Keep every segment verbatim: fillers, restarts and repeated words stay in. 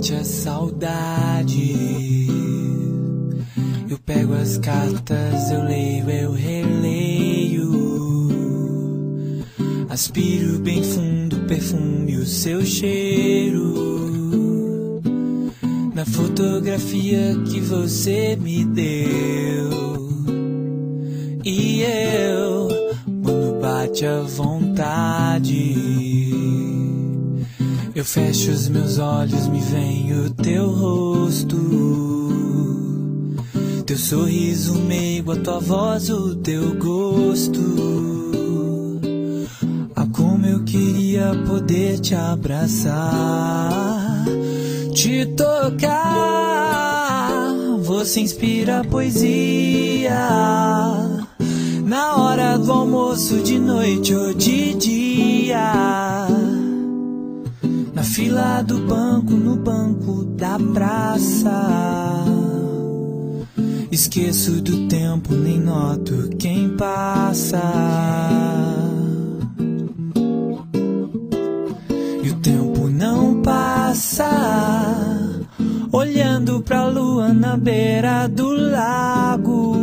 bate a saudade, eu pego as cartas, eu leio, eu releio, aspiro bem fundo o perfume, o seu cheiro, na fotografia que você me deu. E eu, quando bate a vontade, eu fecho os meus olhos, me vem o teu rosto, teu sorriso meigo, a tua voz, o teu gosto. Ah, como eu queria poder te abraçar, te tocar. Você inspira poesia na hora do almoço, de noite ou de dia, na fila do banco, no banco da praça. Esqueço do tempo, nem noto quem passa. E o tempo não passa, olhando pra lua na beira do lago.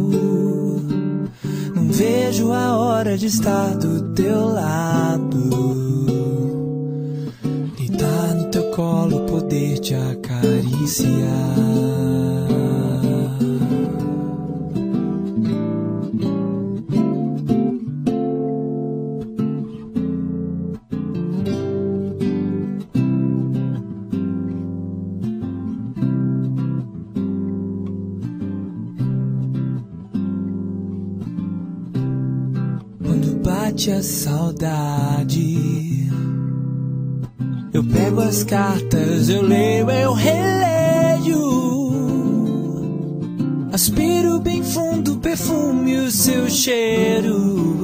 Não vejo a hora de estar do teu lado, deitar no teu colo, poder te acariciar. Bate a saudade, eu pego as cartas, eu leio, eu releio, aspiro bem fundo o perfume, o seu cheiro,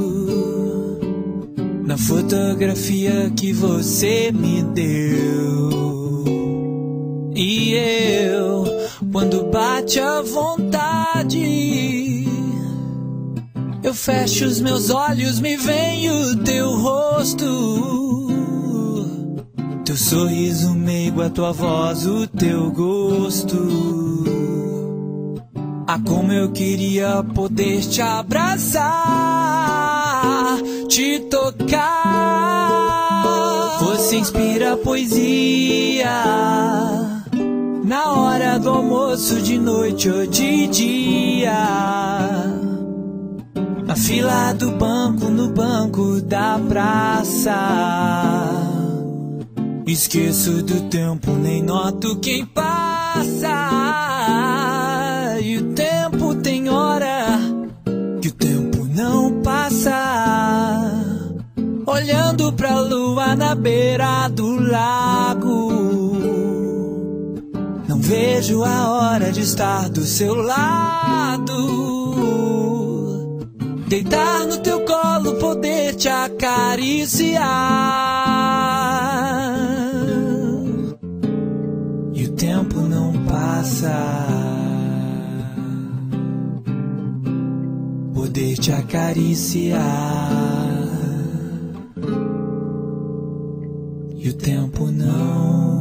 na fotografia que você me deu. E eu, quando bate a vontade, eu fecho os meus olhos, me vem o teu rosto, teu sorriso meigo, a tua voz, o teu gosto. Ah, como eu queria poder te abraçar, te tocar. Você inspira poesia na hora do almoço, de noite ou de dia, na fila do banco, no banco da praça. Esqueço do tempo, nem noto quem passa. E o tempo tem hora que o tempo não passa, olhando pra lua na beira do lago. Não vejo a hora de estar do seu lado, deitar no teu colo, poder te acariciar. E o tempo não passa, poder te acariciar. E o tempo não